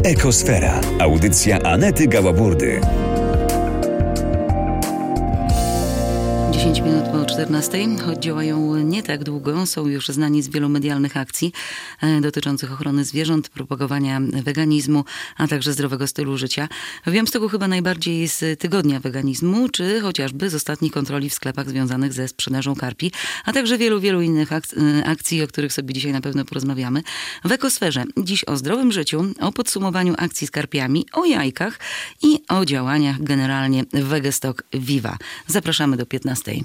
Ekosfera. Audycja Anety Gałaburdy. 10 minut po 14, choć działają nie tak długo, są już znani z wielu medialnych akcji dotyczących ochrony zwierząt, propagowania weganizmu, a także zdrowego stylu życia. W Białymstoku chyba najbardziej z tygodnia weganizmu, czy chociażby z ostatnich kontroli w sklepach związanych ze sprzedażą karpi, a także wielu innych akcji, o których sobie dzisiaj na pewno porozmawiamy. W Ekosferze dziś o zdrowym życiu, o podsumowaniu akcji z karpiami, o jajkach i o działaniach generalnie w Wegestock Viva. Zapraszamy do 15.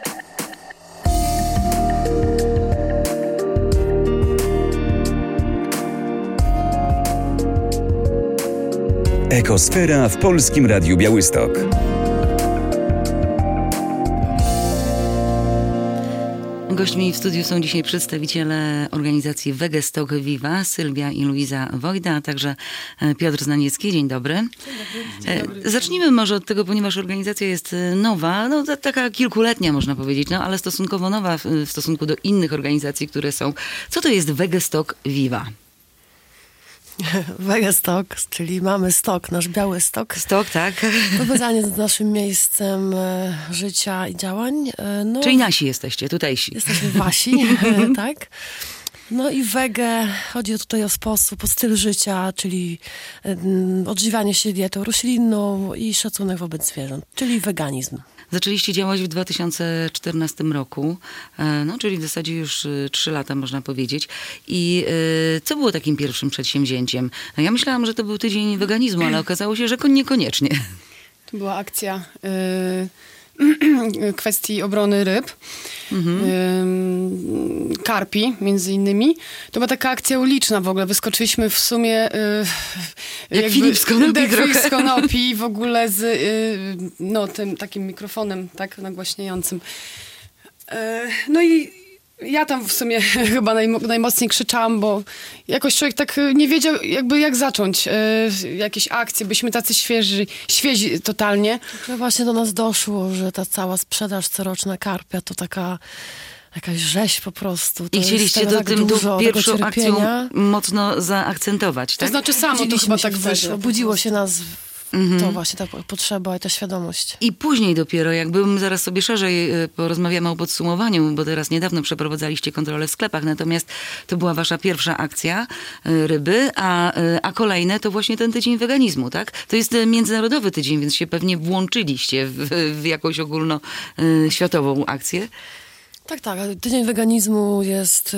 Ekosfera w Polskim Radiu Białystok. Gośćmi w studiu są dzisiaj przedstawiciele organizacji Wegestock Viva, Sylwia i Luiza Wojda, a także Piotr Znaniecki. Dzień dobry. Dzień dobry. Zacznijmy może od tego, ponieważ organizacja jest nowa, taka kilkuletnia można powiedzieć, ale stosunkowo nowa w stosunku do innych organizacji, które są. Co to jest Wegestock Viva? Wegestock, czyli mamy stok, nasz Białystok. Stok, tak. Powiązanie z naszym miejscem życia i działań. Czyli nasi jesteście, tutejsi. Jesteśmy wasi, tak. No i wege, chodzi tutaj o sposób, o styl życia, czyli odżywianie się dietą roślinną i szacunek wobec zwierząt, czyli weganizm. Zaczęliście działać w 2014 roku, czyli w zasadzie już 3 lata można powiedzieć. I co było takim pierwszym przedsięwzięciem? Ja myślałam, że to był tydzień weganizmu, ale okazało się, że niekoniecznie. To była akcja kwestii obrony ryb, karpi między innymi. To była taka akcja uliczna w ogóle. Wyskoczyliśmy w sumie jak Filip z Konopi Filip z Konopi w ogóle z tym takim mikrofonem tak nagłaśniającym. No i ja tam w sumie chyba najmocniej krzyczałam, bo jakoś człowiek tak nie wiedział jak zacząć jakieś akcje. Byliśmy tacy świezi totalnie. To właśnie do nas doszło, że ta cała sprzedaż coroczna karpia to taka jakaś rzeź po prostu. I chcieliście tą pierwszą akcją mocno zaakcentować, tak? To znaczy samo to chyba tak wyszło. Budziło się nas to właśnie ta potrzeba i ta świadomość. I później dopiero, zaraz sobie szerzej porozmawiamy o podsumowaniu, bo teraz niedawno przeprowadzaliście kontrolę w sklepach, natomiast to była wasza pierwsza akcja ryby, a kolejne to właśnie ten tydzień weganizmu, tak? To jest międzynarodowy tydzień, więc się pewnie włączyliście w jakąś ogólnoświatową akcję. Tak. Tydzień weganizmu jest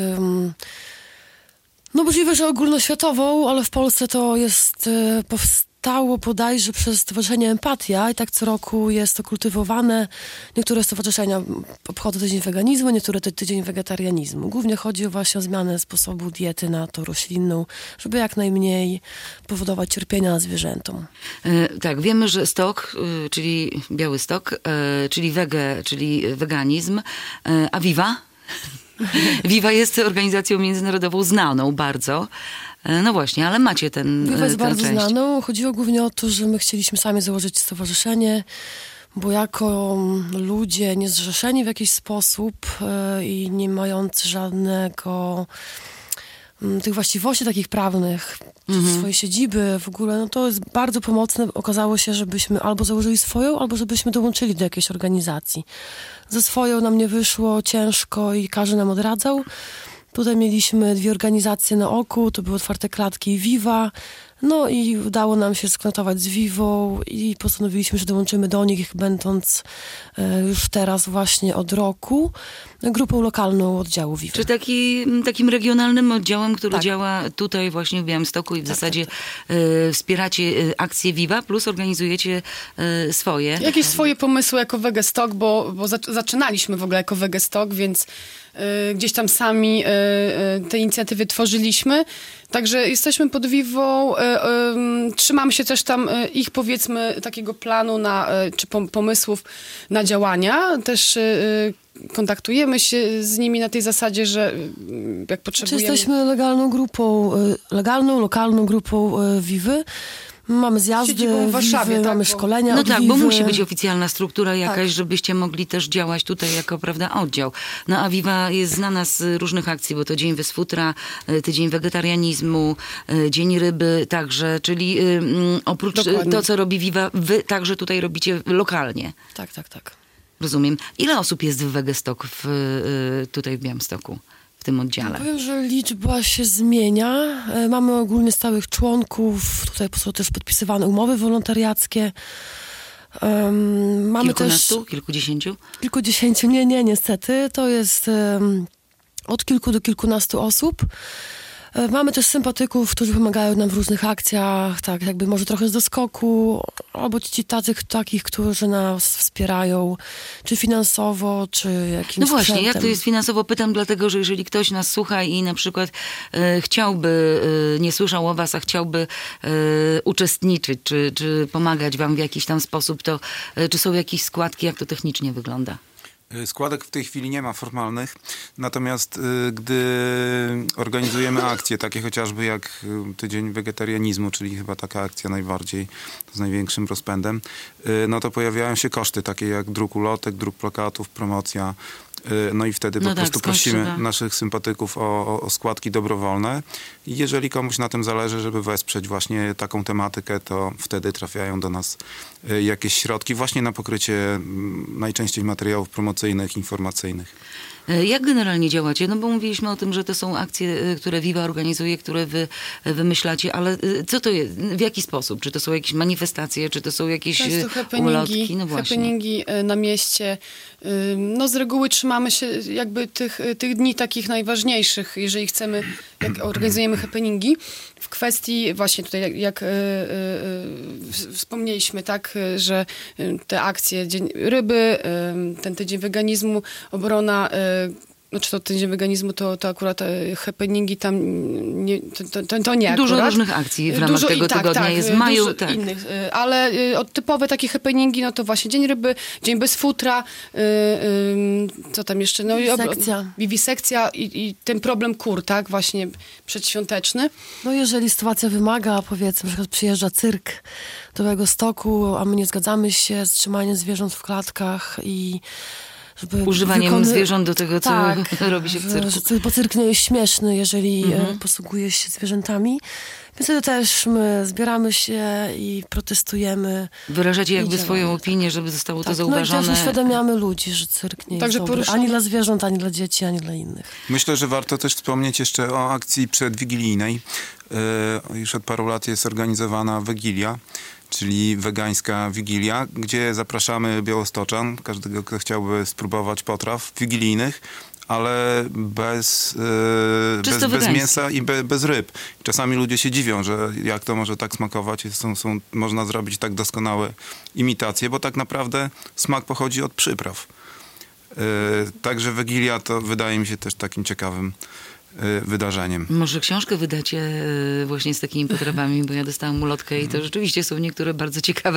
możliwe, że ogólnoświatową, ale w Polsce to jest powstało bodajże przez Stowarzyszenie Empatia i tak co roku jest to kultywowane. Niektóre stowarzyszenia obchodzą tydzień weganizmu, niektóre tydzień wegetarianizmu. Głównie chodzi właśnie o zmianę sposobu diety na tą roślinną, żeby jak najmniej powodować cierpienia zwierzętom. Tak, wiemy, że stok, czyli Białystok, czyli weganizm, a Viva? Viva jest organizacją międzynarodową znaną bardzo. No właśnie, ale macie Viva jest bardzo część. znaną. Chodziło głównie o to, że my chcieliśmy sami założyć stowarzyszenie, bo jako ludzie niezrzeszeni w jakiś sposób i nie mający żadnego tych właściwości takich prawnych, swojej siedziby w ogóle, to jest bardzo pomocne. Okazało się, żebyśmy albo założyli swoją, albo żebyśmy dołączyli do jakiejś organizacji. Ze swoją nam nie wyszło ciężko i każdy nam odradzał. Tutaj mieliśmy 2 organizacje na oku, to były Otwarte Klatki i Viva. No i udało nam się skontaktować z Vivą i postanowiliśmy, że dołączymy do nich, będąc już teraz właśnie od roku grupą lokalną oddziału Viva. Czy takim regionalnym oddziałem, który działa tutaj właśnie w Białymstoku i w zasadzie wspieracie akcję Viva, plus organizujecie swoje. Jakieś swoje pomysły jako Wegestock, bo zaczynaliśmy w ogóle jako Wegestock, więc gdzieś tam sami te inicjatywy tworzyliśmy. Także jesteśmy pod Vivą, trzymamy się też tam ich, powiedzmy, takiego planu czy pomysłów na działania. Też kontaktujemy się z nimi na tej zasadzie, że jak potrzebujemy... Jesteśmy legalną, lokalną grupą Vivy. Mamy zjazdy, Siedzibą w Warszawie, Wiwy, tak, mamy bo- szkolenia No od tak, bo Wiwy. musi być oficjalna struktura jakaś, Tak. żebyście mogli też działać tutaj jako, prawda, oddział. No a Viva jest znana z różnych akcji, bo to Dzień bez futra, Tydzień wegetarianizmu, Dzień ryby także, czyli oprócz Dokładnie. to, co robi Viva, wy także tutaj robicie lokalnie. Tak, tak, tak. Rozumiem. Ile osób jest w Wegestok tutaj w Białymstoku, w tym oddziale? Powiem, że liczba się zmienia. Mamy ogólnie stałych członków. Tutaj są też podpisywane umowy wolontariackie. Mamy Kilkunastu? też Kilkudziesięciu? kilkudziesięciu. Nie, niestety. To jest od kilku do kilkunastu osób. Mamy też sympatyków, którzy pomagają nam w różnych akcjach, tak jakby może trochę z doskoku, albo takich, którzy nas wspierają, czy finansowo, czy jakimś No właśnie, sprzętem. jak to jest finansowo? Pytam dlatego, że jeżeli ktoś nas słucha i na przykład chciałby, nie słyszał o was, a chciałby uczestniczyć, czy pomagać wam w jakiś tam sposób, to czy są jakieś składki, jak to technicznie wygląda? Składek w tej chwili nie ma formalnych, natomiast gdy organizujemy akcje, takie chociażby jak Tydzień wegetarianizmu, czyli chyba taka akcja najbardziej, z największym rozpędem, no to pojawiają się koszty, takie jak druk ulotek, druk plakatów, promocja. No i wtedy No po tak, prostu skąd prosimy trzeba? naszych sympatyków o składki dobrowolne. I jeżeli komuś na tym zależy, żeby wesprzeć właśnie taką tematykę, to wtedy trafiają do nas jakieś środki właśnie na pokrycie najczęściej materiałów promocyjnych, informacyjnych. Jak generalnie działacie? No bo mówiliśmy o tym, że to są akcje, które Viva organizuje, które wy wymyślacie, ale co to jest? W jaki sposób? Czy to są jakieś manifestacje, czy to są jakieś Często ulotki? No właśnie. happeningi na mieście. No z reguły trzymamy się jakby tych dni takich najważniejszych, jeżeli chcemy, jak organizujemy happeningi. W kwestii właśnie tutaj, jak wspomnieliśmy, tak, że te akcje, Dzień Ryby, ten Tydzień Weganizmu, obrona, znaczy to Tydzień Weganizmu, to akurat happeningi tam nie, to nie Dużo akurat. różnych akcji w ramach tego tygodnia jest w maju. Dużo Tak. innych, ale typowe takie happeningi, no to właśnie Dzień Ryby, Dzień bez futra, co tam jeszcze? No, Wiwisekcja. Wiwisekcja i ten problem kur, tak, właśnie przedświąteczny. No jeżeli sytuacja wymaga, powiedzmy, że przyjeżdża cyrk do Białegostoku, a my nie zgadzamy się z trzymaniem zwierząt w klatkach i żeby Używaniem zwierząt do tego, co robi się w cyrku. Bo cyrk nie jest śmieszny, jeżeli posługuje się zwierzętami. Więc wtedy też my zbieramy się i protestujemy. Wyrażacie jakby działamy, swoją tak. opinię, żeby zostało to No i zauważone. też uświadamiamy ludzi, że cyrk nie Także jest dobry poruszamy- ani dla zwierząt, ani dla dzieci, ani dla innych. Myślę, że warto też wspomnieć jeszcze o akcji przedwigilijnej. Już od paru lat jest organizowana Wigilia, czyli wegańska Wigilia, gdzie zapraszamy białostoczan, każdego, kto chciałby spróbować potraw wigilijnych, ale bez wegańskie. mięsa i bez ryb. Czasami ludzie się dziwią, że jak to może tak smakować, można zrobić tak doskonałe imitacje, bo tak naprawdę smak pochodzi od przypraw. Także Wigilia to wydaje mi się też takim ciekawym wydarzeniem. Może książkę wydacie właśnie z takimi potrawami, bo ja dostałam ulotkę i to rzeczywiście są niektóre bardzo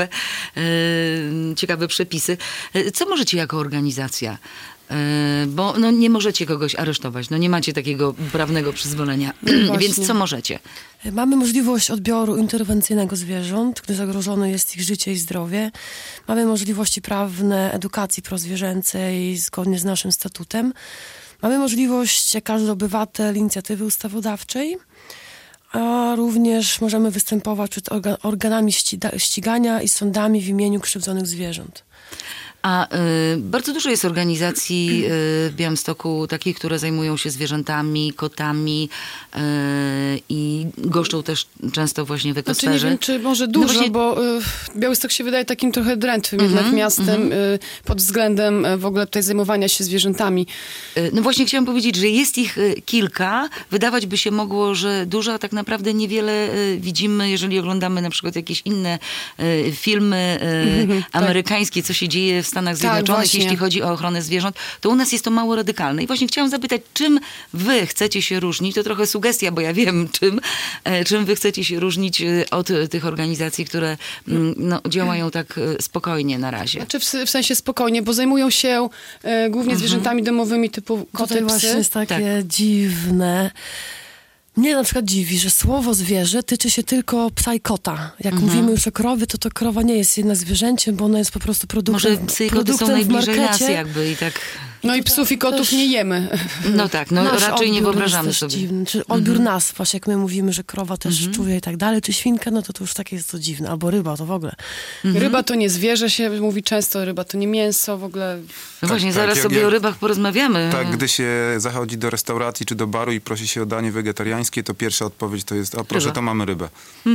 ciekawe przepisy. Co możecie jako organizacja? Bo no, nie możecie kogoś aresztować, no nie macie takiego prawnego przyzwolenia, więc co możecie? Mamy możliwość odbioru interwencyjnego zwierząt, gdy zagrożone jest ich życie i zdrowie. Mamy możliwości prawne edukacji prozwierzęcej zgodnie z naszym statutem. Mamy możliwość, jak każdy obywatel, inicjatywy ustawodawczej, a również możemy występować przed organami ścigania i sądami w imieniu krzywdzonych zwierząt. A bardzo dużo jest organizacji w Białymstoku, takich, które zajmują się zwierzętami, kotami i goszczą też często właśnie w ekosferze. Znaczy nie wiem, czy może dużo, właśnie- bo Białystok się wydaje takim trochę drętwym jednak miastem pod względem w ogóle tutaj zajmowania się zwierzętami. No właśnie chciałam powiedzieć, że jest ich kilka. Wydawać by się mogło, że dużo, a tak naprawdę niewiele widzimy, jeżeli oglądamy na przykład jakieś inne filmy amerykańskie, co się dzieje w Stanach Zjednoczonych, właśnie. jeśli chodzi o ochronę zwierząt, to u nas jest to mało radykalne. I właśnie chciałam zapytać, czym wy chcecie się różnić? To trochę sugestia, bo ja wiem czym wy chcecie się różnić od tych organizacji, które no, działają tak spokojnie na razie. Znaczy w sensie spokojnie, bo zajmują się głównie zwierzętami domowymi typu koty, Tutaj właśnie psy. jest takie dziwne. Mnie na przykład dziwi, że słowo zwierzę tyczy się tylko psa i kota. Jak mówimy już o krowie, to krowa nie jest jednak zwierzęciem, bo ona jest po prostu produktem. Może psy i koty są najbliżej nas jakby i tak... No i psów i kotów nie jemy. No tak, no raczej nie wyobrażamy sobie. Dziwny. Czy odbiór nas, właśnie jak my mówimy, że krowa też czuje i tak dalej, czy świnka, no to już takie jest to dziwne. Albo ryba, to w ogóle. Ryba to nie zwierzę, się mówi często, ryba to nie mięso, w ogóle. No właśnie, zaraz sobie o rybach porozmawiamy. Tak, gdy się zachodzi do restauracji czy do baru i prosi się o danie wegetariańskie, to pierwsza odpowiedź to jest, a proszę, to mamy rybę.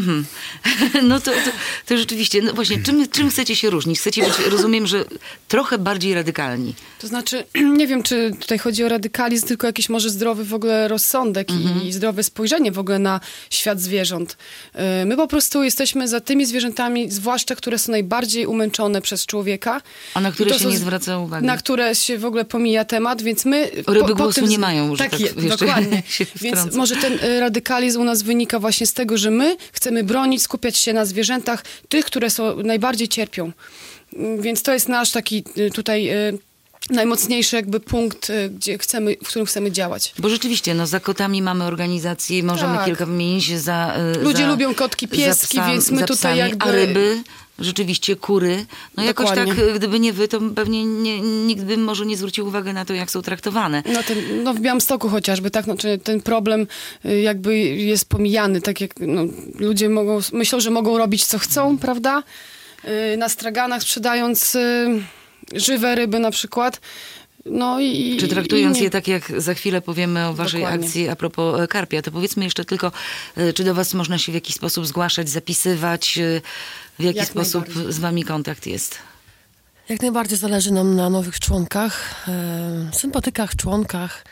No to rzeczywiście, no właśnie, czym chcecie się różnić? Chcecie być, rozumiem, że trochę bardziej radykalni. To znaczy, nie wiem, czy tutaj chodzi o radykalizm, tylko jakiś może zdrowy w ogóle rozsądek i zdrowe spojrzenie w ogóle na świat zwierząt. My po prostu jesteśmy za tymi zwierzętami, zwłaszcza które są najbardziej umęczone przez człowieka. A na które się nie zwraca uwagi. Na które się w ogóle pomija temat, więc my... Ryby głosu nie mają. Tak, dokładnie. Więc może ten radykalizm u nas wynika właśnie z tego, że my chcemy bronić, skupiać się na zwierzętach, tych, które najbardziej cierpią. Więc to jest nasz taki tutaj... najmocniejszy jakby punkt, w którym chcemy działać. Bo rzeczywiście, no za kotami mamy organizację, możemy kilka wymienić. Ludzie lubią kotki, pieski, więc my tutaj jakby... A ryby, rzeczywiście kury. No jakoś tak, gdyby nie wy, to pewnie nikt by może nie zwrócił uwagi na to, jak są traktowane. No w Białymstoku chociażby, tak, ten problem jakby jest pomijany, tak jak ludzie myślą, że mogą robić co chcą, prawda? Na straganach sprzedając... żywe ryby na przykład. No czy traktując je tak, jak za chwilę powiemy o waszej akcji a propos karpia, to powiedzmy jeszcze tylko, czy do was można się w jakiś sposób zgłaszać, zapisywać, w jaki sposób z wami kontakt jest? Jak najbardziej zależy nam na nowych członkach, sympatykach, członkach.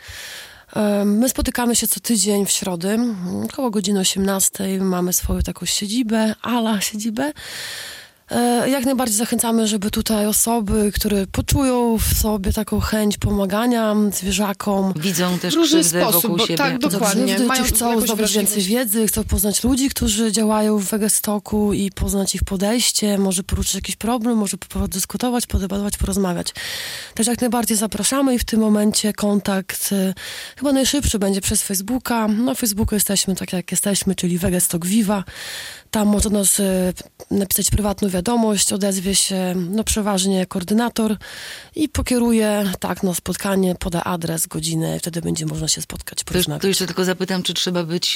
My spotykamy się co tydzień w środę, około godziny 18:00. Mamy swoją taką siedzibę, siedzibę. Jak najbardziej zachęcamy, żeby tutaj osoby, które poczują w sobie taką chęć pomagania zwierzakom. Widzą też różny krzywdę wokół siebie. Tak, dokładnie. Czy chcą zdobyć więcej wiedzy, chcą poznać ludzi, którzy działają w Wegestoku i poznać ich podejście, może poruszyć jakiś problem, może podyskutować, podebatować, porozmawiać. Także jak najbardziej zapraszamy i w tym momencie kontakt chyba najszybszy będzie przez Facebooka. Na Facebooku jesteśmy tak jak jesteśmy, czyli Wegestok Viva. Tam można nas napisać prywatną wiadomość, odezwie się przeważnie koordynator i pokieruje na spotkanie, poda adres, godzinę, wtedy będzie można się spotkać, porozmawiać. To jeszcze tylko zapytam, czy trzeba być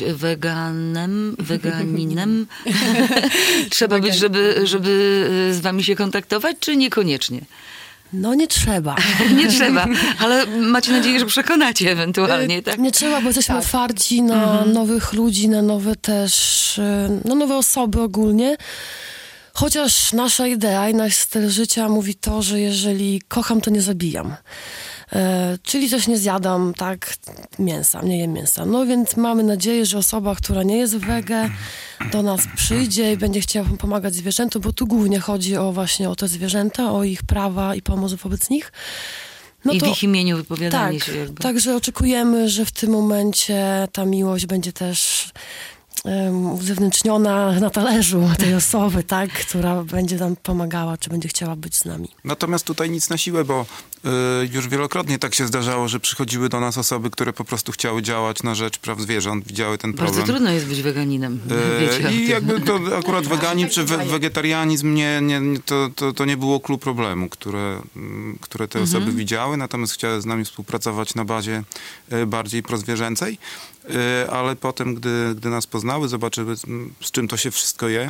weganinem? Trzeba być, żeby z wami się kontaktować, czy niekoniecznie? No nie trzeba. Nie trzeba, ale macie nadzieję, że przekonacie ewentualnie, tak? Nie trzeba, bo jesteśmy otwarci na nowych ludzi, na nowe też, nowe osoby ogólnie. Chociaż nasza idea i nasz styl życia mówi to, że jeżeli kocham, to nie zabijam. Czyli też nie zjadam mięsa, nie jem mięsa. No więc mamy nadzieję, że osoba, która nie jest wege, do nas przyjdzie i będzie chciała pomagać zwierzętom, bo tu głównie chodzi właśnie o te zwierzęta, o ich prawa i pomoc wobec nich. I w ich imieniu wypowiadanie się jakby. Także oczekujemy, że w tym momencie ta miłość będzie też uzewnętrzniona na talerzu tej osoby, która będzie nam pomagała, czy będzie chciała być z nami. Natomiast tutaj nic na siłę, bo już wielokrotnie tak się zdarzało, że przychodziły do nas osoby, które po prostu chciały działać na rzecz praw zwierząt, widziały ten problem. Bardzo trudno jest być weganinem. I jakby to akurat weganizm czy wegetarianizm to nie było klucz problemu, które te osoby widziały, natomiast chciały z nami współpracować na bazie bardziej prozwierzęcej. Ale potem, gdy nas poznały, zobaczyły, z czym to się wszystko je,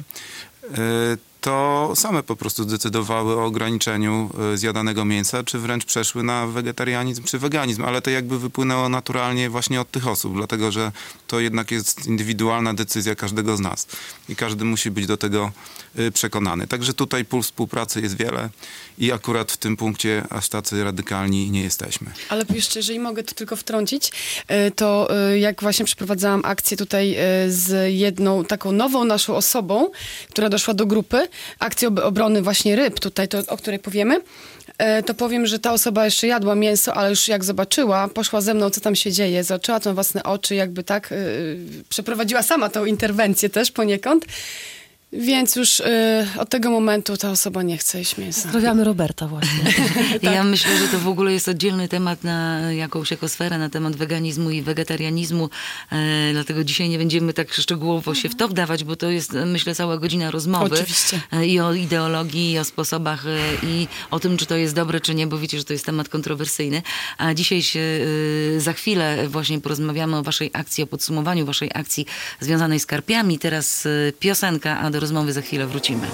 to same po prostu zdecydowały o ograniczeniu zjadanego mięsa, czy wręcz przeszły na wegetarianizm czy weganizm, ale to jakby wypłynęło naturalnie właśnie od tych osób, dlatego że to jednak jest indywidualna decyzja każdego z nas i każdy musi być do tego przekonany. Także tutaj pól współpracy jest wiele i akurat w tym punkcie aż tacy radykalni nie jesteśmy. Ale jeszcze, jeżeli mogę to tylko wtrącić, to jak właśnie przeprowadzałam akcję tutaj z jedną taką nową naszą osobą, która doszła do grupy, akcję obrony właśnie ryb, tutaj to, o której powiemy, to powiem, że ta osoba jeszcze jadła mięso, ale już jak zobaczyła, poszła ze mną, co tam się dzieje, zobaczyła to na własne oczy, jakby przeprowadziła sama tą interwencję też poniekąd. Więc już od tego momentu ta osoba nie chce jeść mięsa. Pozdrawiamy Roberta właśnie. Ja myślę, że to w ogóle jest oddzielny temat na jakąś ekosferę, na temat weganizmu i wegetarianizmu. Dlatego dzisiaj nie będziemy tak szczegółowo się w to wdawać, bo to jest, myślę, cała godzina rozmowy. Oczywiście. I o ideologii, i o sposobach, i o tym, czy to jest dobre, czy nie, bo wiecie, że to jest temat kontrowersyjny. A dzisiaj się za chwilę właśnie porozmawiamy o waszej akcji, o podsumowaniu waszej akcji związanej z karpiami. Teraz piosenka, a do rozmowy za chwilę wrócimy.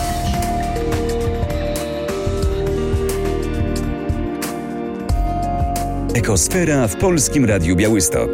Ekosfera w Polskim Radiu Białystok.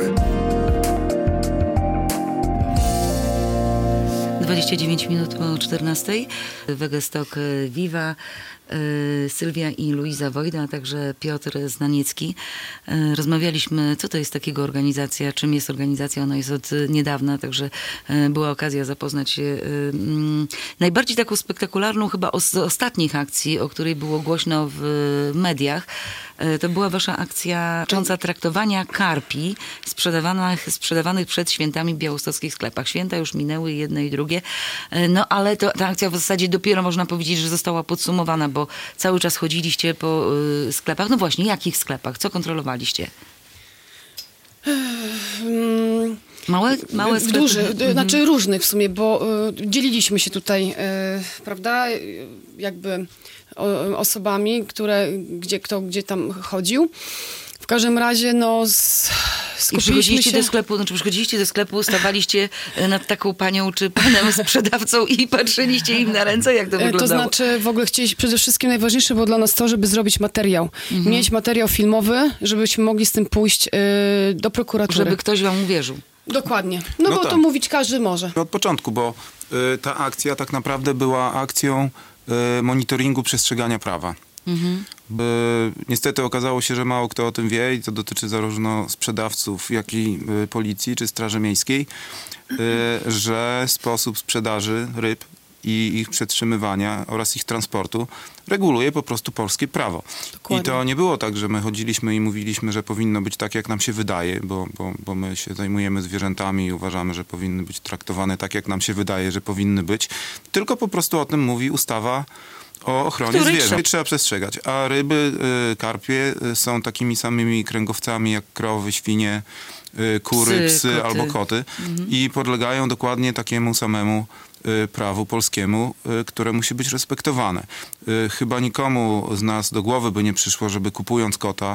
29 minut po 14. Wegestok Viva, Sylwia i Luiza Wojda, a także Piotr Znaniecki. Rozmawialiśmy, co to jest takiego organizacja, czym jest organizacja. Ona jest od niedawna, także była okazja zapoznać się. Najbardziej taką spektakularną chyba z ostatnich akcji, o której było głośno w mediach, to była wasza akcja dotycząca traktowania karpi sprzedawanych przed świętami w białostockich sklepach. Święta już minęły, jedne i drugie. No ale ta akcja w zasadzie dopiero można powiedzieć, że została podsumowana, bo cały czas chodziliście po sklepach. No właśnie, jakich sklepach? Co kontrolowaliście? Małe sklepy? Duży, znaczy różnych w sumie, bo dzieliliśmy się tutaj, prawda, jakby osobami, gdzie tam chodził. W każdym razie, no, przychodziliście do sklepu, stawaliście nad taką panią czy panem sprzedawcą i patrzyliście im na ręce, jak to wyglądało? To znaczy, w ogóle chcieliśmy, przede wszystkim najważniejsze było dla nas to, żeby zrobić materiał. Mieć materiał filmowy, żebyśmy mogli z tym pójść do prokuratury. Żeby ktoś wam uwierzył. Dokładnie. No bo tak. To mówić każdy może. Od początku, bo ta akcja tak naprawdę była akcją monitoringu przestrzegania prawa. Niestety okazało się, że mało kto o tym wie i to dotyczy zarówno sprzedawców, jak i policji czy Straży Miejskiej, że sposób sprzedaży ryb i ich przetrzymywania oraz ich transportu reguluje po prostu polskie prawo. Dokładnie. I to nie było tak, że my chodziliśmy i mówiliśmy, że powinno być tak, jak nam się wydaje, bo my się zajmujemy zwierzętami i uważamy, że powinny być traktowane tak, jak nam się wydaje, że powinny być. Tylko po prostu o tym mówi ustawa o ochronie zwierząt. Trzeba przestrzegać. A ryby, karpie są takimi samymi kręgowcami jak krowy, świnie, kury, psy albo koty i podlegają dokładnie takiemu samemu prawu polskiemu, które musi być respektowane. Chyba nikomu z nas do głowy by nie przyszło, żeby kupując kota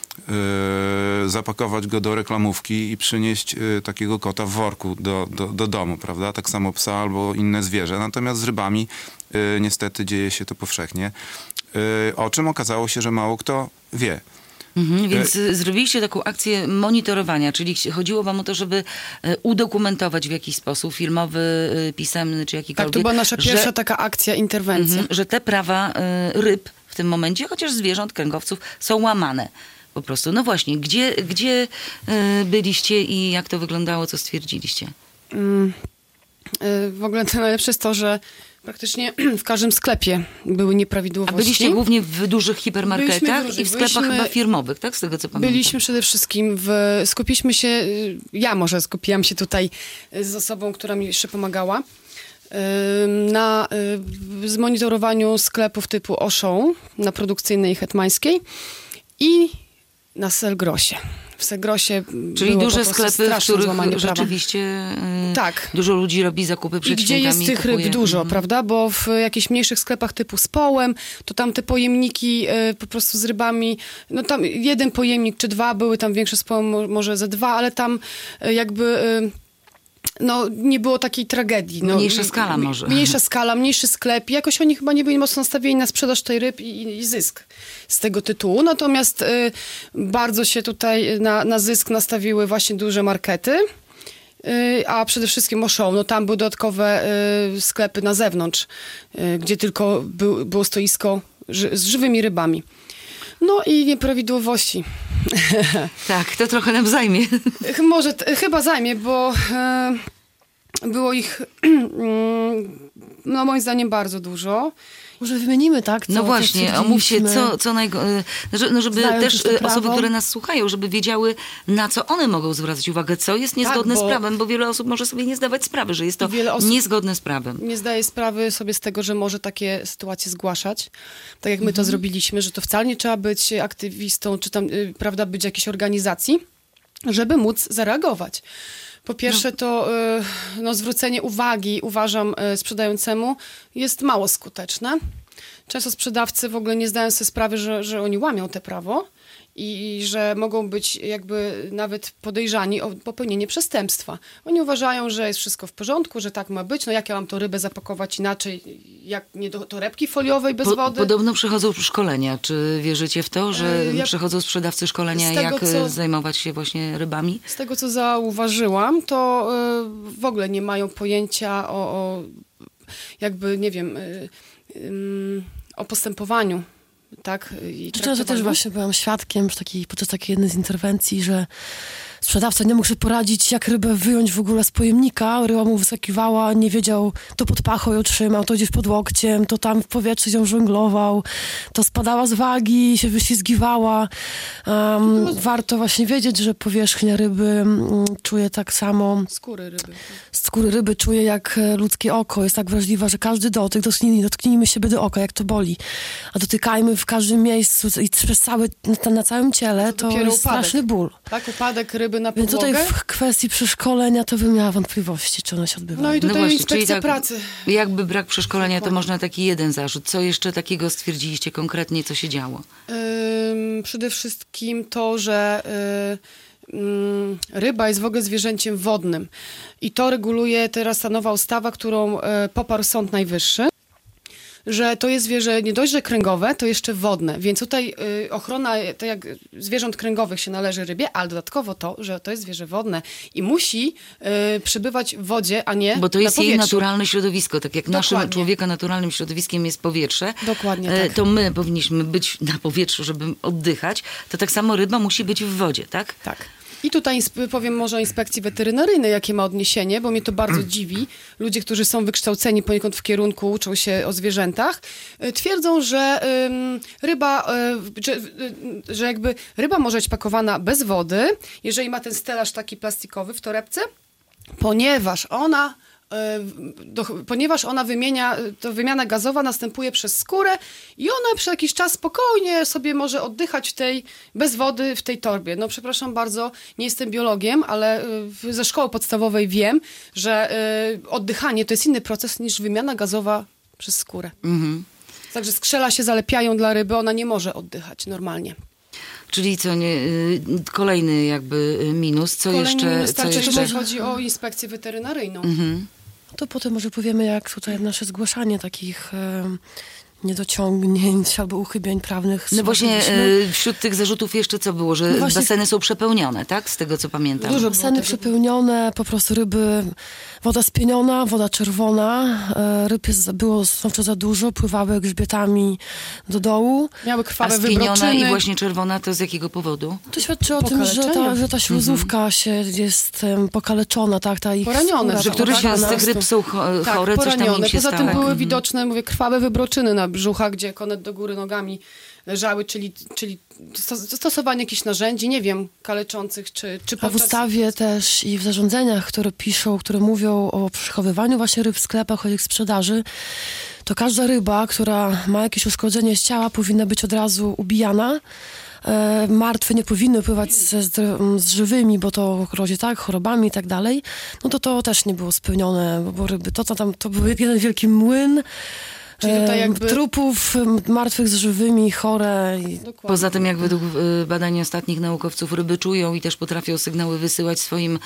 zapakować go do reklamówki i przynieść takiego kota w worku do domu, prawda? Tak samo psa albo inne zwierzę. Natomiast z rybami niestety dzieje się to powszechnie, o czym okazało się, że mało kto wie. Więc zrobiliście taką akcję monitorowania, czyli chodziło wam o to, żeby udokumentować w jakiś sposób filmowy, pisemny czy jakikolwiek. Tak, to była nasza pierwsza taka akcja, interwencja. Że te prawa ryb w tym momencie, chociaż zwierząt, kręgowców, są łamane. Po prostu. No właśnie, gdzie byliście i jak to wyglądało, co stwierdziliście? W ogóle to najlepsze jest to, że praktycznie w każdym sklepie były nieprawidłowości. A byliście głównie w dużych hipermarketach i w sklepach chyba firmowych, tak? Z tego co pamiętam. Byliśmy przede wszystkim skupiliśmy się, ja może skupiłam się tutaj z osobą, która mi jeszcze pomagała, na zmonitorowaniu sklepów typu Auchan, na Produkcyjnej i Hetmańskiej i na Selgrosie. W Selgrosie czyli duże sklepy, w których rzeczywiście tak. Dużo ludzi robi zakupy przed świętami. I gdzie jest tych ryb dużo, prawda? Bo w jakichś mniejszych sklepach typu z Połem, to tam te pojemniki po prostu z rybami, no tam jeden pojemnik czy dwa były, tam większe z Połem może ze dwa, ale tam jakby... No, nie było takiej tragedii. No, mniejsza skala może. Mniejsza skala, mniejszy sklep. Jakoś oni chyba nie byli mocno nastawieni na sprzedaż tej ryb i zysk z tego tytułu. Natomiast bardzo się tutaj na zysk nastawiły właśnie duże markety. A przede wszystkim Auchan. No, tam były dodatkowe sklepy na zewnątrz, gdzie tylko było stoisko z żywymi rybami. No i nieprawidłowości. Tak, to trochę nam zajmie. Może, chyba zajmie, bo było ich, no moim zdaniem, bardzo dużo. Może wymienimy, tak? No właśnie, omówcie, żeby Znając też już to prawo. osoby, które nas słuchają, żeby wiedziały, na co one mogą zwracać uwagę, co jest niezgodne z prawem, bo wiele osób może sobie nie zdawać sprawy, że jest to niezgodne z prawem. Nie zdaje sprawy sobie z tego, że może takie sytuacje zgłaszać, tak jak my to zrobiliśmy, że to wcale nie trzeba być aktywistą, czy tam, prawda, być jakiejś organizacji, żeby móc zareagować. Po pierwsze to zwrócenie uwagi, uważam, sprzedającemu jest mało skuteczne. Często sprzedawcy w ogóle nie zdają sobie sprawy, że oni łamią te prawo i że mogą być jakby nawet podejrzani o popełnienie przestępstwa. Oni uważają, że jest wszystko w porządku, że tak ma być. No jak ja mam to rybę zapakować inaczej, jak nie do torebki foliowej bez wody? Podobno przychodzą szkolenia. Czy wierzycie w to, że przychodzą sprzedawcy szkolenia, jak zajmować się właśnie rybami? Z tego, co zauważyłam, to w ogóle nie mają pojęcia o jakby, nie wiem, o postępowaniu. Tak, często też właśnie byłam świadkiem podczas takiej jednej z interwencji, że sprzedawca nie mógł sobie poradzić, jak rybę wyjąć w ogóle z pojemnika. Ryba mu wyskakiwała, nie wiedział, to pod pachą ją trzymał, to gdzieś pod łokciem, to tam w powietrzu ją żonglował, to spadała z wagi, się wyślizgiwała. Warto właśnie wiedzieć, że powierzchnia ryby czuje tak samo... Skóry ryby czuje jak ludzkie oko. Jest tak wrażliwa, że każdy dotyk, dotknijmy siebie do oka, jak to boli. A dotykajmy w każdym miejscu i przez na całym ciele, to jest upadek. Straszny ból. Tak, upadek ryby na podłogę. Więc tutaj w kwestii przeszkolenia to bym miała wątpliwości, czy one się odbywają. No i tutaj inspekcja pracy. Jakby brak przeszkolenia, to można taki jeden zarzut. Co jeszcze takiego stwierdziliście konkretnie, co się działo? Przede wszystkim to, że ryba jest w ogóle zwierzęciem wodnym. I to reguluje teraz ta nowa ustawa, którą poparł Sąd Najwyższy. Że to jest zwierzę nie dość, że kręgowe, to jeszcze wodne. Więc tutaj ochrona, tak jak zwierząt kręgowych się należy rybie, ale dodatkowo to, że to jest zwierzę wodne i musi przebywać w wodzie, a nie Bo to jest jej naturalne środowisko. Tak jak naszym człowieka naturalnym środowiskiem jest powietrze, dokładnie tak. To my powinniśmy być na powietrzu, żeby oddychać. To tak samo ryba musi być w wodzie, tak? Tak. I tutaj powiem może o inspekcji weterynaryjnej, jakie ma odniesienie, bo mnie to bardzo dziwi. Ludzie, którzy są wykształceni poniekąd w kierunku, uczą się o zwierzętach, twierdzą, że że jakby ryba może być pakowana bez wody, jeżeli ma ten stelaż taki plastikowy w torebce, ponieważ wymiana gazowa następuje przez skórę i ona przez jakiś czas spokojnie sobie może oddychać bez wody w tej torbie. No przepraszam bardzo, nie jestem biologiem, ale ze szkoły podstawowej wiem, że oddychanie to jest inny proces niż wymiana gazowa przez skórę. Także skrzela się zalepiają dla ryby, ona nie może oddychać normalnie. Czyli kolejny jakby minus. Jeżeli chodzi o inspekcję weterynaryjną. To potem może powiemy, jak tutaj nasze zgłaszanie takich niedociągnięć albo uchybień prawnych. No właśnie wśród tych zarzutów jeszcze co było, że baseny są przepełnione, tak? Z tego co pamiętam. Dużo baseny przepełnione, po prostu ryby, woda spieniona, woda czerwona, ryb było za dużo, pływały grzbietami do dołu. Miały krwawe wybroczyny. A spieniona i właśnie czerwona to z jakiego powodu? To świadczy o tym, że ta śluzówka jest pokaleczona, tak? Poranione. Że któreś z tych ryb są chore, coś tam im się stało. Poza tym były widoczne, krwawe wybroczyny na brzucha, gdzie konet do góry nogami leżały, czyli stosowanie jakichś narzędzi, nie wiem, kaleczących, czy A w ustawie też i w zarządzeniach, które mówią o przechowywaniu właśnie ryb w sklepach, o ich sprzedaży, to każda ryba, która ma jakieś uszkodzenie z ciała, powinna być od razu ubijana. Martwe nie powinny pływać z żywymi, bo to grozi chorobami i tak dalej. No to też nie było spełnione, bo ryby, to był jeden wielki młyn. Czyli tutaj jakby... trupów martwych z żywymi, chore. Poza tym, jak według badań ostatnich naukowców, ryby czują i też potrafią sygnały wysyłać swojej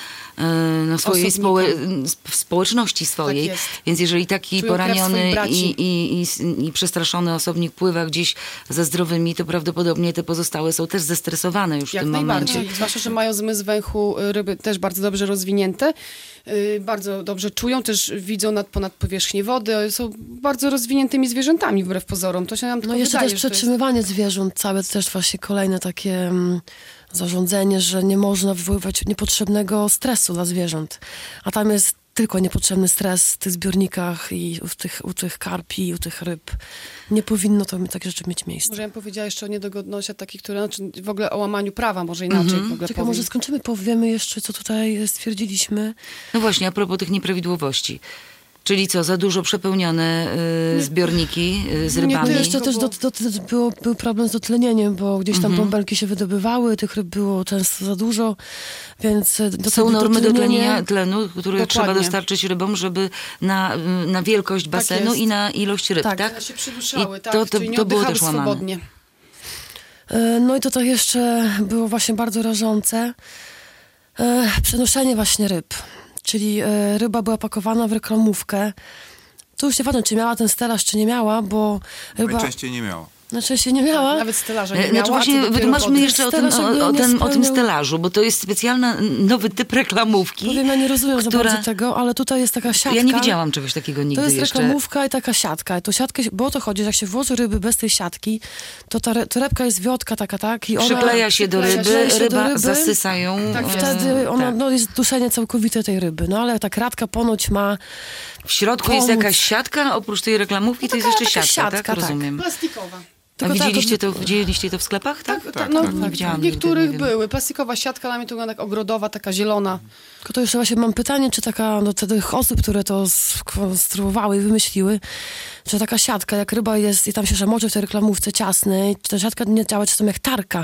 społeczności swojej. Tak, więc jeżeli taki czują poraniony i przestraszony osobnik pływa gdzieś za zdrowymi, to prawdopodobnie te pozostałe są też zestresowane już w tym momencie. Zwłaszcza, że mają zmysł węchu ryby też bardzo dobrze rozwinięte. Bardzo dobrze czują, też widzą ponad powierzchnię wody, są bardzo rozwiniętymi zwierzętami wbrew pozorom. To się nam tylko jeszcze wydaje, też przetrzymywanie zwierząt, całe to też właśnie kolejne takie zarządzenie, że nie można wywoływać niepotrzebnego stresu dla zwierząt. A tam jest tylko niepotrzebny stres w tych zbiornikach i u tych karpi, u tych ryb. Nie powinno to takie rzeczy mieć miejsca. Może ja bym powiedziała jeszcze o niedogodnościach takich, które, znaczy w ogóle o łamaniu prawa, może inaczej w ogóle Czekaj, może skończymy, powiemy jeszcze, co tutaj stwierdziliśmy. No właśnie, a propos tych nieprawidłowości. Czyli co, za dużo przepełnione zbiorniki z rybami? Jeszcze też był problem z dotlenieniem, bo gdzieś tam bąbelki się wydobywały, tych ryb było często za dużo, więc... Są normy dotlenienia tlenu, które trzeba dostarczyć rybom, żeby na wielkość basenu i na ilość ryb, tak? One się przyduszały, I tak, to było też łamane. Swobodnie. No i to jeszcze było właśnie bardzo rażące. Przenoszenie właśnie ryb. Czyli ryba była pakowana w reklamówkę. Tu już nie pamiętam, czy miała ten stelaż, czy nie miała, bo ryba... Najczęściej nie miała. Najczęściej nie miała. Nawet stelaża nie miała. Znaczy właśnie wytłumaczmy jeszcze o tym stelażu, bo to jest specjalny nowy typ reklamówki. Powiem, ja nie rozumiem za bardzo tego, ale tutaj jest taka siatka. Ja nie widziałam czegoś takiego nigdy jeszcze. To jest reklamówka i taka siatka. I to siatkę, bo o to chodzi, że jak się włoży ryby bez tej siatki, to ta torebka jest wiotka taka, tak? I ona przykleja się do ryby, ryba zasysa ją. Tak, wtedy ona, jest duszenie całkowite tej ryby. No ale ta kratka ponoć ma w środku jest jakaś siatka, oprócz tej reklamówki to jest jeszcze siatka, tak? Rozumiem. Plastikowa. A widzieliście to w sklepach? Tak, nie widziałam. W niektórych były. Plastikowa siatka, dla mnie to wygląda jak ogrodowa, taka zielona. Tylko to jeszcze właśnie mam pytanie, czy taka, tych osób, które to skonstruowały i wymyśliły, że taka siatka, jak ryba jest i tam się szamoczy w tej reklamówce ciasnej, czy ta siatka nie działa czasem jak tarka?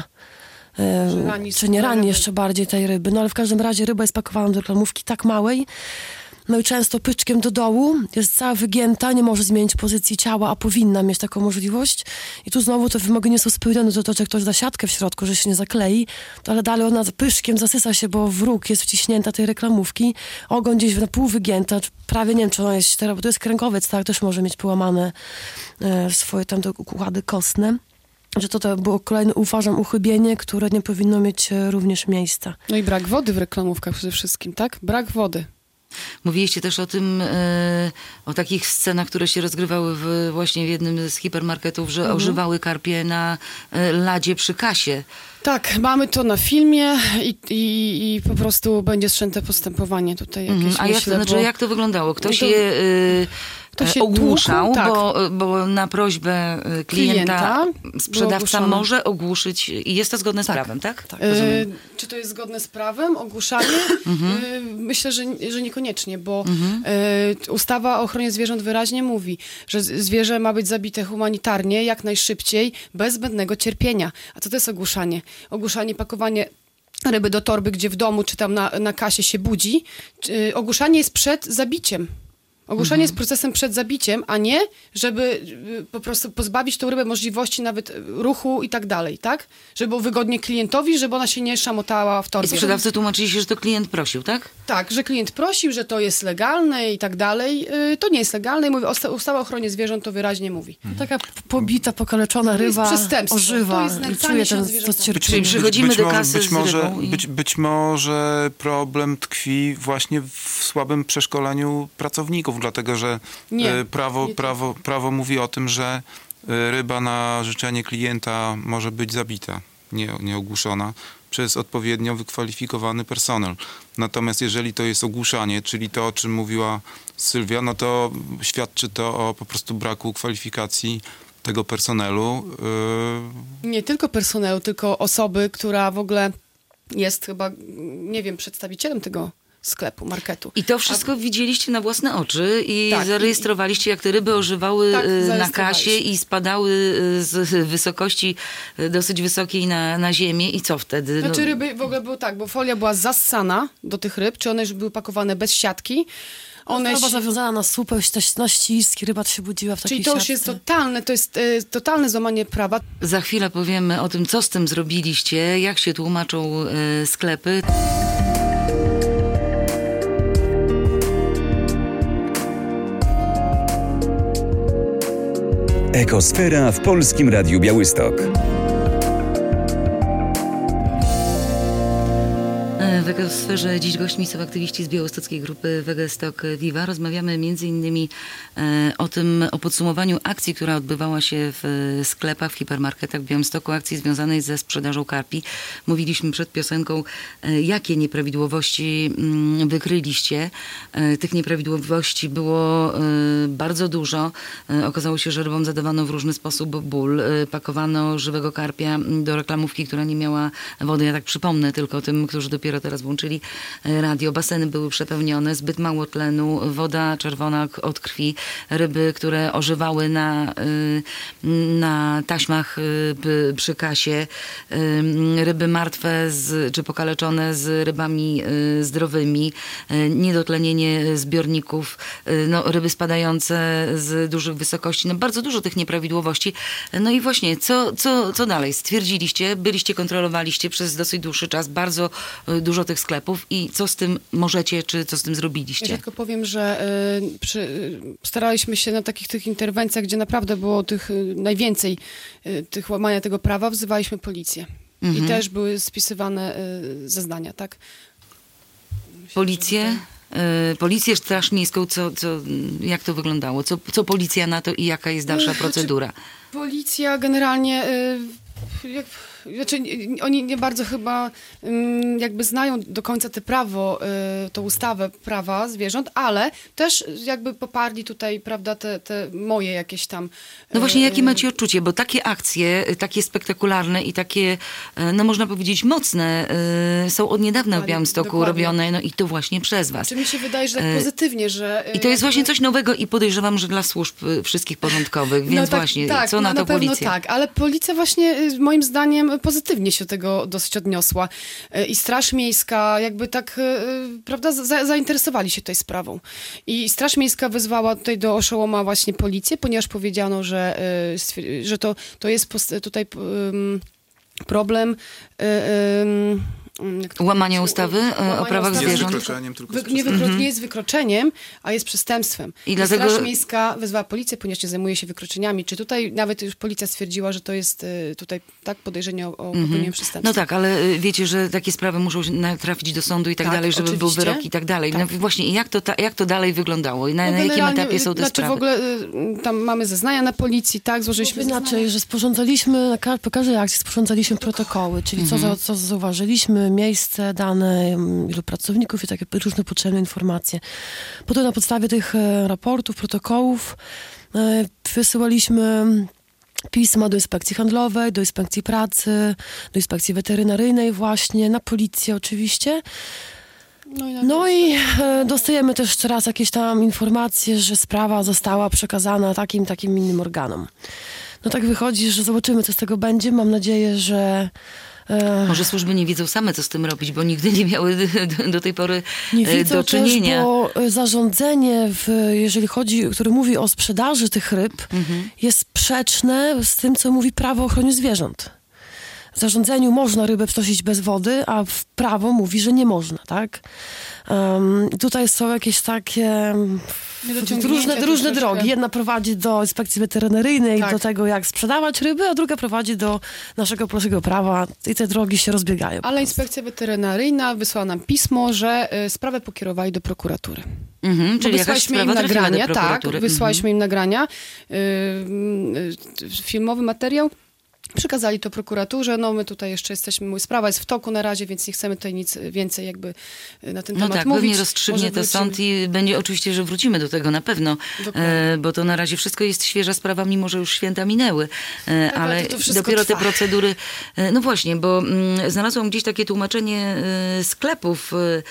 Czy nie rani jeszcze bardziej tej ryby? No ale w każdym razie ryba jest pakowana do reklamówki tak małej, no i często pyczkiem do dołu, jest cała wygięta, nie może zmienić pozycji ciała, a powinna mieć taką możliwość. I tu znowu te wymogi nie są spełnione, to że ktoś da siatkę w środku, że się nie zaklei, to ale dalej ona pyszkiem zasysa się, bo w róg jest wciśnięta tej reklamówki, ogon gdzieś na pół wygięta, prawie nie wiem, czy ona jest, bo to jest kręgowiec, tak, też może mieć połamane swoje tam układy kostne. Że to było kolejne, uważam, uchybienie, które nie powinno mieć również miejsca. No i brak wody w reklamówkach przede wszystkim, tak? Brak wody. Mówiliście też o tym, o takich scenach, które się rozgrywały właśnie w jednym z hipermarketów, że ożywały karpie na ladzie przy kasie. Tak, mamy to na filmie i po prostu będzie wszczęte postępowanie tutaj jakieś. A jak to wyglądało? Ktoś je ogłuszał, tak. bo na prośbę klienta sprzedawca może ogłuszyć i jest to zgodne z prawem, tak? Tak. Czy to jest zgodne z prawem, ogłuszanie? Myślę, że niekoniecznie, bo ustawa o ochronie zwierząt wyraźnie mówi, że zwierzę ma być zabite humanitarnie, jak najszybciej, bez zbędnego cierpienia. A co to jest ogłuszanie? Ogłuszanie, pakowanie ryby do torby, gdzie w domu czy tam na kasie się budzi. Ogłuszanie jest przed zabiciem. Ogłuszanie jest procesem przed zabiciem, a nie, żeby po prostu pozbawić tą rybę możliwości nawet ruchu i tak dalej, tak? Żeby było wygodnie klientowi, żeby ona się nie szamotała w torbie. I sprzedawcy tłumaczyli się, że to klient prosił, tak? Tak, że klient prosił, że to jest legalne i tak dalej. To nie jest legalne i mówi, ustawa o ochronie zwierząt to wyraźnie mówi. Taka pobita, pokaleczona ryba ożywa i czuje to cierpienie. Czyli przychodzimy do kasy z rybą być może problem tkwi właśnie w słabym przeszkoleniu pracowników, dlatego że prawo mówi o tym, że ryba na życzenie klienta może być zabita, nie ogłuszona, przez odpowiednio wykwalifikowany personel. Natomiast jeżeli to jest ogłuszanie, czyli to, o czym mówiła Sylwia, no to świadczy to o po prostu braku kwalifikacji tego personelu. Nie tylko personelu, tylko osoby, która w ogóle jest chyba, nie wiem, przedstawicielem tego sklepu, marketu. I to wszystko widzieliście na własne oczy i zarejestrowaliście, jak te ryby ożywały na kasie i spadały z wysokości dosyć wysokiej na ziemię i co wtedy? Znaczy ryby w ogóle było tak, bo folia była zassana do tych ryb, czy one już były pakowane bez siatki. Ona była zawiązana na słupę, na ściski, ryba się budziła w takiej siatce. Czyli to jest totalne złamanie prawa. Za chwilę powiemy o tym, co z tym zrobiliście, jak się tłumaczą sklepy. Ekosfera w Polskim Radiu Białystok. W Ekosferze dziś gośćmi są aktywiści z białostockiej grupy Wegestok Viva. Rozmawiamy m.in. o podsumowaniu akcji, która odbywała się w sklepach, w hipermarketach w Białymstoku, akcji związanej ze sprzedażą karpi. Mówiliśmy przed piosenką, jakie nieprawidłowości wykryliście. Tych nieprawidłowości było bardzo dużo. Okazało się, że rybom zadawano w różny sposób ból. Pakowano żywego karpia do reklamówki, która nie miała wody. Ja tak przypomnę tylko tym, którzy dopiero teraz włączyli radio. Baseny były przepełnione, zbyt mało tlenu, woda czerwona od krwi, ryby, które ożywały na taśmach przy kasie, ryby martwe czy pokaleczone z rybami zdrowymi, niedotlenienie zbiorników, ryby spadające z dużych wysokości. Bardzo dużo tych nieprawidłowości. No i właśnie, co dalej? Stwierdziliście, kontrolowaliście przez dosyć dłuższy czas bardzo dużo tych sklepów i co z tym możecie, czy co z tym zrobiliście? Ja tylko powiem, że staraliśmy się na tych interwencjach, gdzie naprawdę było najwięcej tych łamania tego prawa, wzywaliśmy policję. I też były spisywane zeznania, tak? Policję, Straż Miejską, jak to wyglądało? Co policja na to i jaka jest dalsza procedura? Policja generalnie... oni nie bardzo chyba jakby znają do końca tą ustawę prawa zwierząt, ale też jakby poparli tutaj, prawda, te moje jakieś tam... No właśnie, jakie macie odczucie? Bo takie akcje, takie spektakularne i takie, można powiedzieć, mocne, są od niedawna w Białymstoku robione, i to właśnie przez was. Czy mi się wydaje, że tak pozytywnie, że... I to jest właśnie coś nowego i podejrzewam, że dla służb wszystkich porządkowych, więc właśnie, co na to policja? Pewno tak, ale policja właśnie moim zdaniem pozytywnie się do tego dosyć odniosła. I Straż Miejska jakby tak, prawda, zainteresowali się tej sprawą. I Straż Miejska wezwała tutaj do Oszołoma właśnie policję, ponieważ powiedziano, że to jest tutaj problem... Łamania ustawy o prawach zwierząt. Nie jest wykroczeniem, a jest przestępstwem. I dlatego Straż Miejska wezwała policję, ponieważ nie zajmuje się wykroczeniami. Czy tutaj nawet już policja stwierdziła, że to jest tutaj tak podejrzenie o popełnienie przestępstwa? No tak, ale wiecie, że takie sprawy muszą trafić do sądu i tak dalej, żeby był wyrok i tak dalej. Tak. No właśnie, jak to dalej wyglądało? I na jakim etapie są te sprawy? W ogóle tam mamy zeznania na policji, tak? Złożyliśmy inaczej, że sporządzaliśmy, po każdej akcji sporządzaliśmy protokoły, czyli co zauważyliśmy, miejsce, dane, ilu pracowników i takie różne potrzebne informacje. Potem na podstawie tych raportów, protokołów wysyłaliśmy pisma do inspekcji handlowej, do inspekcji pracy, do inspekcji weterynaryjnej właśnie, na policję oczywiście. No i dostajemy też coraz jakieś tam informacje, że sprawa została przekazana takim innym organom. No tak wychodzi, że zobaczymy, co z tego będzie. Mam nadzieję, że może służby nie wiedzą same, co z tym robić, bo nigdy nie miały do tej pory nie widzą do czynienia. Też, bo zarządzenie, jeżeli chodzi, które mówi o sprzedaży tych ryb, jest sprzeczne z tym, co mówi prawo o ochronie zwierząt. W zarządzeniu można rybę przenosić bez wody, a w prawo mówi, że nie można, tak? Tutaj są jakieś takie różne drogi. Jedna prowadzi do inspekcji weterynaryjnej, do tego, jak sprzedawać ryby, a druga prowadzi do naszego polskiego prawa i te drogi się rozbiegają. Ale inspekcja weterynaryjna wysłała nam pismo, że sprawę pokierowali do prokuratury. Czyli jakaś sprawa nagrania, do prokuratury. Tak, wysłaliśmy im nagrania, filmowy materiał. Przekazali to prokuraturze, my tutaj jeszcze jesteśmy, sprawa jest w toku na razie, więc nie chcemy tutaj nic więcej jakby na ten temat mówić. Pewnie rozstrzygnie to sąd i będzie oczywiście, że wrócimy do tego na pewno, bo to na razie wszystko jest świeża sprawa, mimo że już święta minęły, ale dopiero te procedury, no właśnie, bo znalazłam gdzieś takie tłumaczenie sklepów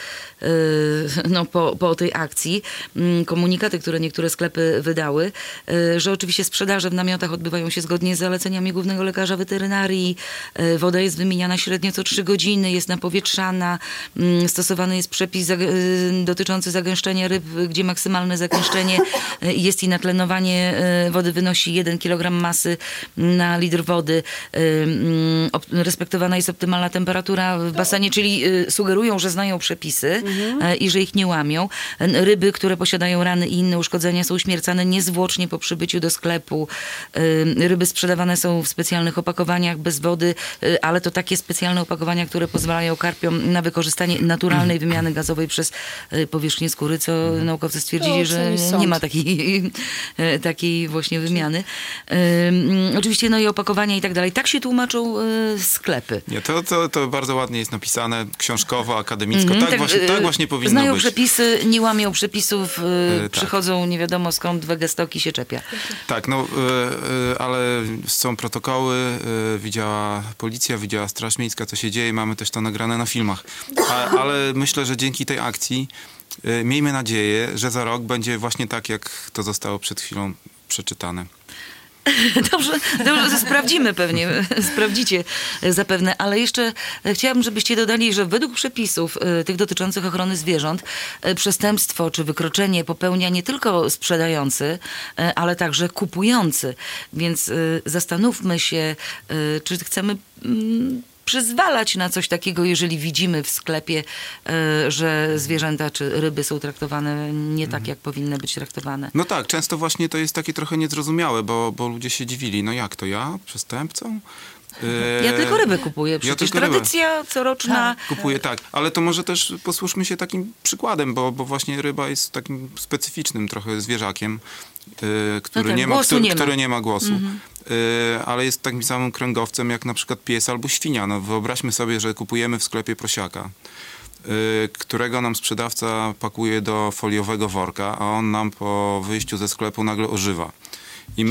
po tej akcji, komunikaty, które niektóre sklepy wydały, że oczywiście sprzedaże w namiotach odbywają się zgodnie z zaleceniami głównego lekarza weterynarii, woda jest wymieniana średnio co 3 godziny, jest napowietrzana, stosowany jest przepis dotyczący zagęszczenia ryb, gdzie maksymalne zagęszczenie jest i natlenowanie wody wynosi 1 kg masy na litr wody. Respektowana jest optymalna temperatura w basenie, czyli sugerują, że znają przepisy i że ich nie łamią. Ryby, które posiadają rany i inne uszkodzenia, są uśmiercane niezwłocznie po przybyciu do sklepu. Ryby sprzedawane są w specjalnych opakowaniach bez wody, ale to takie specjalne opakowania, które pozwalają karpiom na wykorzystanie naturalnej wymiany gazowej przez powierzchnię skóry, co naukowcy stwierdzili, że nie ma takiej właśnie wymiany. Oczywiście no i opakowania i tak dalej. Tak się tłumaczą sklepy. Nie, to bardzo ładnie jest napisane, książkowo, akademicko. Tak właśnie powinno znają być. przepisy, nie łamią przepisów, przychodzą nie wiadomo skąd, Wegestock i się czepia. Tak, ale są protokoły, widziała policja, widziała Straż Miejska, co się dzieje, mamy też to nagrane na filmach. Ale myślę, że dzięki tej akcji miejmy nadzieję, że za rok będzie właśnie tak, jak to zostało przed chwilą przeczytane. Dobrze, sprawdzimy pewnie, sprawdzicie zapewne, ale jeszcze chciałabym, żebyście dodali, że według przepisów tych dotyczących ochrony zwierząt przestępstwo czy wykroczenie popełnia nie tylko sprzedający, ale także kupujący. Więc zastanówmy się, czy chcemy przyzwalać na coś takiego, jeżeli widzimy w sklepie, że zwierzęta czy ryby są traktowane nie tak, jak powinny być traktowane. No tak, często właśnie to jest takie trochę niezrozumiałe, bo ludzie się dziwili. No jak to ja? Przestępcą? Ja tylko ryby kupuję. Przecież tradycja coroczna. Kupuję, tak. Ale to może też posłużmy się takim przykładem, bo właśnie ryba jest takim specyficznym trochę zwierzakiem, który nie ma głosu. Ale jest takim samym kręgowcem jak na przykład pies albo świnia. No wyobraźmy sobie, że kupujemy w sklepie prosiaka, którego nam sprzedawca pakuje do foliowego worka, a on nam po wyjściu ze sklepu nagle ożywa. I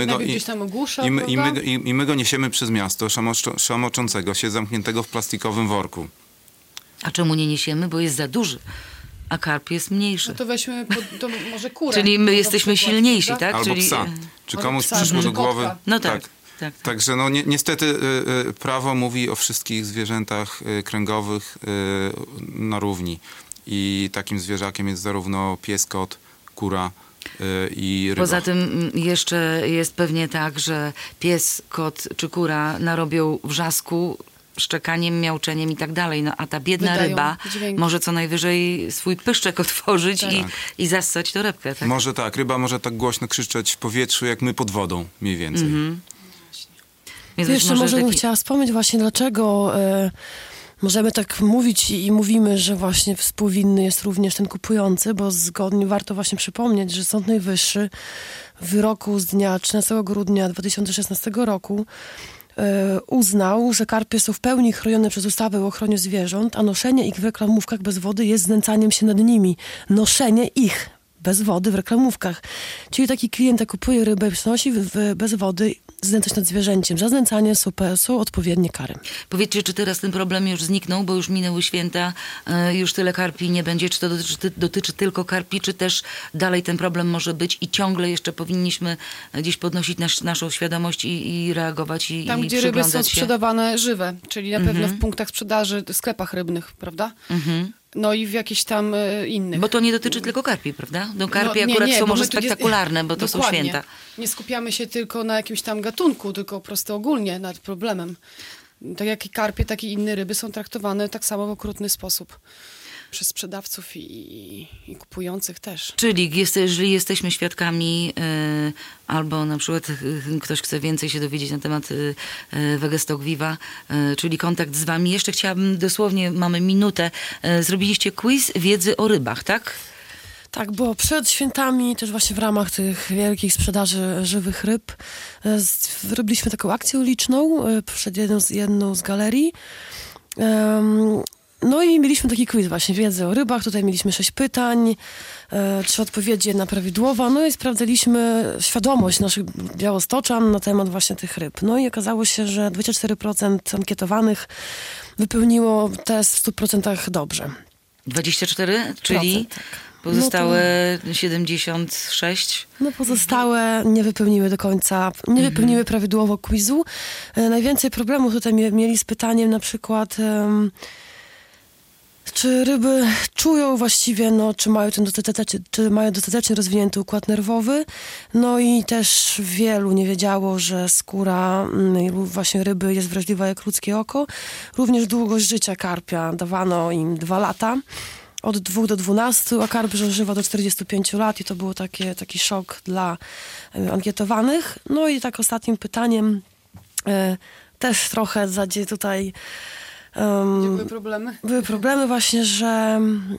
my go niesiemy przez miasto, szamoczącego się, zamkniętego w plastikowym worku. A czemu nie niesiemy? Bo jest za duży. A karp jest mniejszy. No to weźmy to może kurę. Czyli my jesteśmy silniejsi, tak? Albo psa. Czy komuś przyszło do głowy? No tak. Także no niestety prawo mówi o wszystkich zwierzętach kręgowych na równi. I takim zwierzakiem jest zarówno pies, kot, kura i ryba. Poza tym jeszcze jest pewnie tak, że pies, kot czy kura narobią wrzasku, szczekaniem, miauczeniem i tak dalej. No a ta biedna ryba może co najwyżej swój pyszczek otworzyć i zassać torebkę. Tak? Może tak. Ryba może tak głośno krzyczeć w powietrzu, jak my pod wodą mniej więcej. Więc jeszcze może bym chciała wspomnieć właśnie, dlaczego możemy tak mówić i mówimy, że właśnie współwinny jest również ten kupujący, bo zgodnie warto właśnie przypomnieć, że Sąd Najwyższy w wyroku z dnia 13 grudnia 2016 roku uznał, że karpie są w pełni chronione przez ustawę o ochronie zwierząt, a noszenie ich w reklamówkach bez wody jest znęcaniem się nad nimi. Noszenie ich bez wody w reklamówkach. Czyli taki klient kupuje rybę i przynosi bez wody, znęcać nad zwierzęciem. Za znęcanie są odpowiednie kary. Powiedzcie, czy teraz ten problem już zniknął, bo już minęły święta, już tyle karpi nie będzie. Czy to dotyczy tylko karpi, czy też dalej ten problem może być i ciągle jeszcze powinniśmy gdzieś podnosić naszą świadomość i reagować i tam, gdzie ryby są sprzedawane żywe, czyli na pewno w punktach sprzedaży, w sklepach rybnych, prawda? No i w jakichś tam innych. Bo to nie dotyczy tylko karpi, prawda? No karpi akurat są może spektakularne, bo to są święta. Nie skupiamy się tylko na jakimś tam gatunku, tylko po prostu ogólnie nad problemem. Tak jak i karpie, tak i inne ryby są traktowane tak samo w okrutny sposób. Przez sprzedawców i kupujących też. Czyli jeżeli jesteśmy świadkami albo na przykład ktoś chce więcej się dowiedzieć na temat Wegestock Viva, czyli kontakt z wami. Jeszcze chciałabym dosłownie, mamy minutę, zrobiliście quiz wiedzy o rybach, tak? Tak, bo przed świętami, też właśnie w ramach tych wielkich sprzedaży żywych ryb, robiliśmy taką akcję uliczną przed jedną z galerii. No i mieliśmy taki quiz właśnie, wiedzę o rybach. Tutaj mieliśmy 6 pytań, 3 odpowiedzi, jedna prawidłowa. No i sprawdzaliśmy świadomość naszych białostoczan na temat właśnie tych ryb. No i okazało się, że 24% ankietowanych wypełniło test w 100% dobrze. 24? Czyli pozostałe 76? No pozostałe nie wypełniły do końca, nie wypełniły prawidłowo quizu. Najwięcej problemów tutaj mieli z pytaniem na przykład... Czy ryby czują właściwie, czy mają dostatecznie rozwinięty układ nerwowy? No i też wielu nie wiedziało, że skóra właśnie ryby jest wrażliwa jak ludzkie oko. Również długość życia karpia dawano im 2 lata. Od 2 do 12, a karp żywa do 45 lat i to był taki szok dla ankietowanych. No i tak ostatnim pytaniem... też trochę tutaj... Gdzie były problemy? Były problemy właśnie, że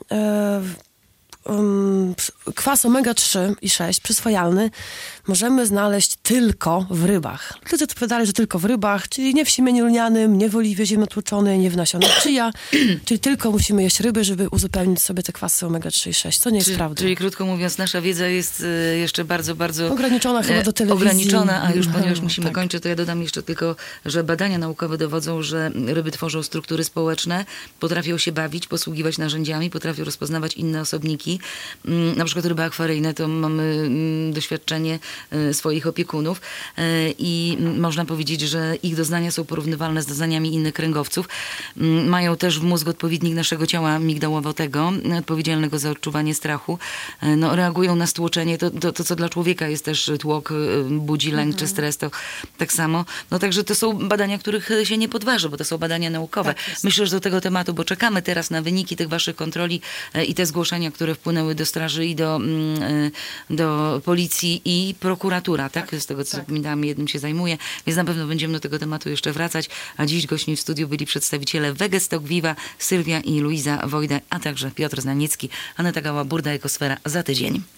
kwas omega-3 i 6 przyswajalny możemy znaleźć tylko w rybach. Ludzie odpowiadali, że tylko w rybach, czyli nie w siemieniu lnianym, nie w oliwie ziemnotłuczonej, nie w nasionach chia, czyli tylko musimy jeść ryby, żeby uzupełnić sobie te kwasy omega-3 i 6, co nie jest prawdą. Czyli krótko mówiąc, nasza wiedza jest jeszcze bardzo, bardzo... Ograniczona chyba do telewizji. Ograniczona, a już ponieważ musimy tak. kończyć, to ja dodam jeszcze tylko, że badania naukowe dowodzą, że ryby tworzą struktury społeczne, potrafią się bawić, posługiwać narzędziami, potrafią rozpoznawać inne osobniki. Na przykład ryby akwaryjne, to mamy doświadczenie swoich opiekunów i można powiedzieć, że ich doznania są porównywalne z doznaniami innych kręgowców. Mają też w mózgu odpowiednik naszego ciała migdałowego, odpowiedzialnego za odczuwanie strachu. No, reagują na stłoczenie, to co dla człowieka jest też tłok, budzi lęk czy stres, to tak samo. No także to są badania, których się nie podważy, bo to są badania naukowe. Tak Myślę, że do tego tematu, bo czekamy teraz na wyniki tych waszych kontroli i te zgłoszenia, które wpłynęły do straży i do policji i prokuratura, tak? Z tego, co pamiętam, jednym się zajmuje. Więc na pewno będziemy do tego tematu jeszcze wracać. A dziś gośćmi w studiu byli przedstawiciele Vegestock Viva, Sylwia i Luiza Wojda, a także Piotr Znaniecki, Aneta Gała-Burda, Ekosfera za tydzień.